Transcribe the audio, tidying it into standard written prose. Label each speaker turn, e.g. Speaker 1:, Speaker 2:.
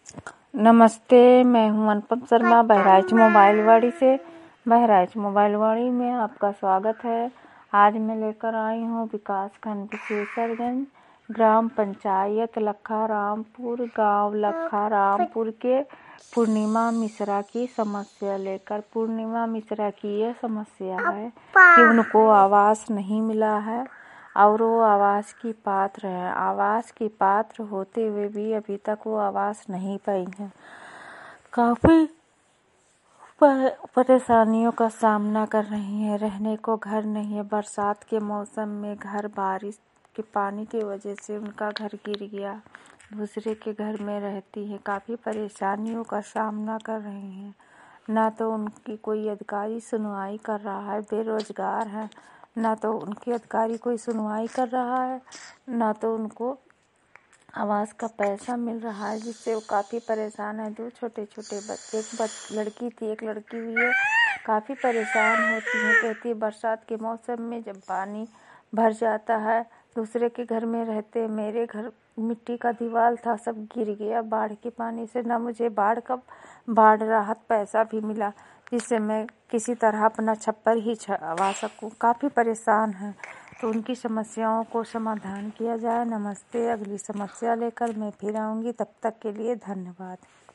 Speaker 1: नमस्ते, मैं हूं अनुपम शर्मा बहराइच मोबाइलवाड़ी से। बहराइच मोबाइलवाड़ी में आपका स्वागत है। आज मैं लेकर आई हूं विकासखंड विशेषरगंज, ग्राम पंचायत लखारामपुर, गांव लखारामपुर के पूर्णिमा मिश्रा की समस्या लेकर। पूर्णिमा मिश्रा की यह समस्या है कि उनको आवास नहीं मिला है और वो आवास की पात्र है। आवास की पात्र होते हुए भी अभी तक वो आवास नहीं पाई हैं। काफ़ी परेशानियों का सामना कर रही हैं। रहने को घर नहीं है। बरसात के मौसम में घर बारिश के पानी की वजह से उनका घर गिर गया, दूसरे के घर में रहती है। काफ़ी परेशानियों का सामना कर रही हैं। ना तो उनकी कोई अधिकारी सुनवाई कर रहा है, बेरोजगार है। ना तो उनके अधिकारी कोई सुनवाई कर रहा है, ना तो उनको आवास का पैसा मिल रहा है, जिससे वो काफ़ी परेशान है। दो छोटे छोटे बच्चे, एक लड़की थी, एक लड़की हुई है। काफ़ी परेशान होती है। कहती है बरसात के मौसम में जब पानी भर जाता है, दूसरे के घर में रहते। मेरे घर मिट्टी का दीवार था, सब गिर गया बाढ़ के पानी से। ना मुझे बाढ़ राहत पैसा भी मिला, जिससे मैं किसी तरह अपना छप्पर ही छवा सकूं। काफ़ी परेशान है, तो उनकी समस्याओं को समाधान किया जाए। नमस्ते, अगली समस्या लेकर मैं फिर आऊँगी। तब तक के लिए धन्यवाद।